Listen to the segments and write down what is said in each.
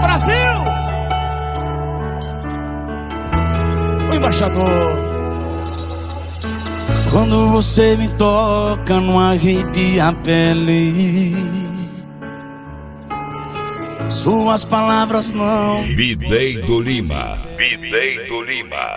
Brasil! O embaixador. Quando você me toca, não arrepia a pele. Suas palavras não. Bidei do Lima. Bidei do Lima.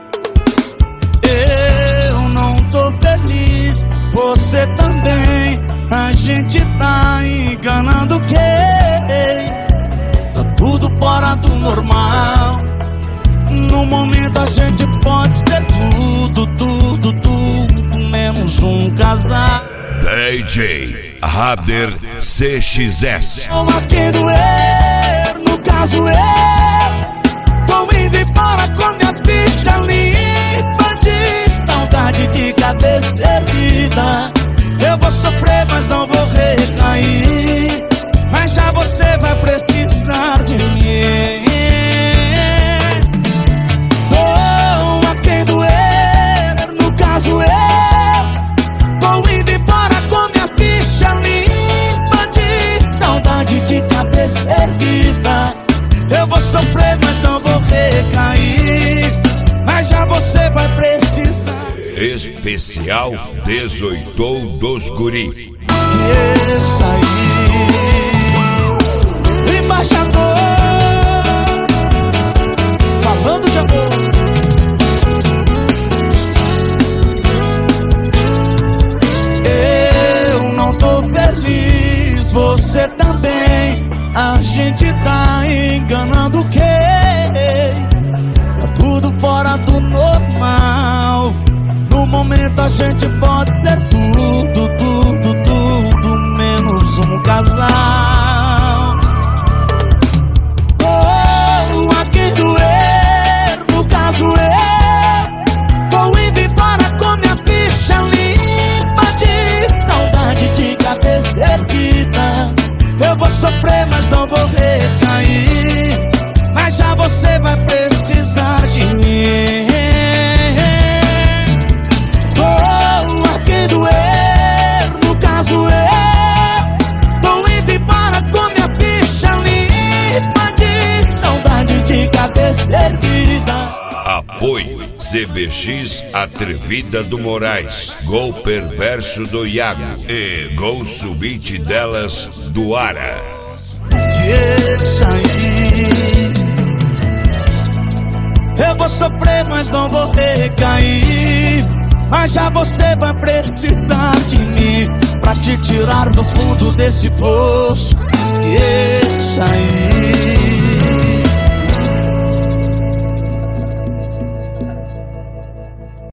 Eu não tô feliz, você também. A gente tá enganando quem? Tá tudo fora do normal. No momento a gente pode ser tudo, tudo, tudo, menos um casal. DJ Rader CXS. Não há quem doer, no caso eu tô indo embora com minha ficha limpa de saudade de cabeça erguida. Eu vou sofrer, mas não vou recair. Mas já você vai precisar de mim. Estou a quem doer, no caso eu tô indo embora com minha ficha limpa de saudade de cabeça erguida. Eu vou sofrer, mas não vou recair. Mas já você vai precisar. Especial 18 dos Guri. Esse aí, embaixador, falando de amor. Eu não tô feliz, você também. A gente tá enganando quem? Tá tudo fora do normal. No momento a gente pode ser tudo, tudo, tudo, menos um casal. Oh, a quem doer, no caso eu tô indo embora com minha ficha limpa de saudade de cabeça erguida. Eu vou sofrer, mas não vou recair. Mas já você vai precisar de mim. Apoio CBX Atrevida do Moraes, Gol Perverso do Iago e Gol Subite delas do Ara. Eu vou sofrer, mas não vou recair. Mas já você vai precisar de mim pra te tirar do fundo desse poço. Deixa aí.